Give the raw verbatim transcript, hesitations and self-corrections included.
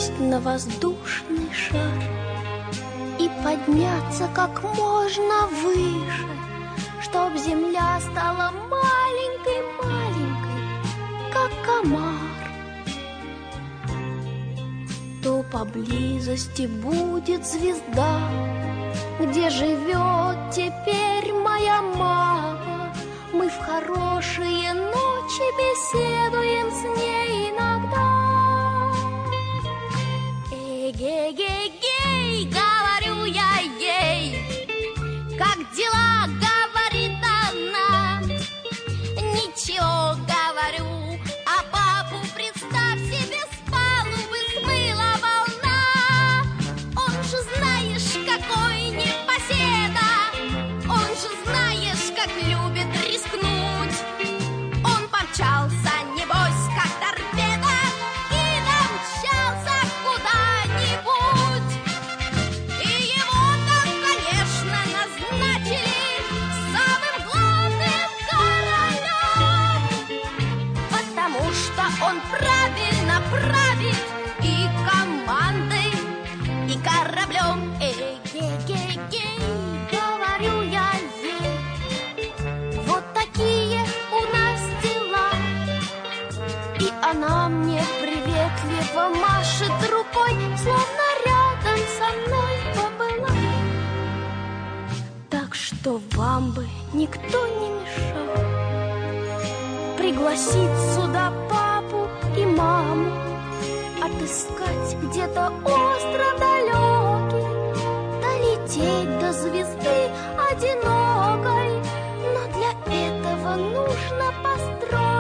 сесть на воздушный шар и подняться как можно выше, чтоб земля стала маленькой-маленькой, как комар. То поблизости будет звезда, где живет теперь моя мама. Мы в хорошие ночи беседуем с ней иногда. Эй-гей-гей-гей, говорю я ей, как дела, говорит она. Ничего, говорю, а папу, представь себе, с палубы смыла волна. Он же, знаешь, какой непоседа, он же, знаешь, как любит рискнуть. Он помчался, небось, как торпеда, и домчался куда-нибудь. И его там, конечно, назначили самым главным королем, потому что он правильно правит и командой, и кораблем. Эй-гей-гей-гей, говорю я ей, вот такие у нас дела. И она мне приветливо машет рукой, словно рядом со мной побыла. Так что вам бы никто не мешал пригласить сюда папу и маму, отыскать где-то остров далекий, долететь до звезды одинокой. Но для этого нужно построить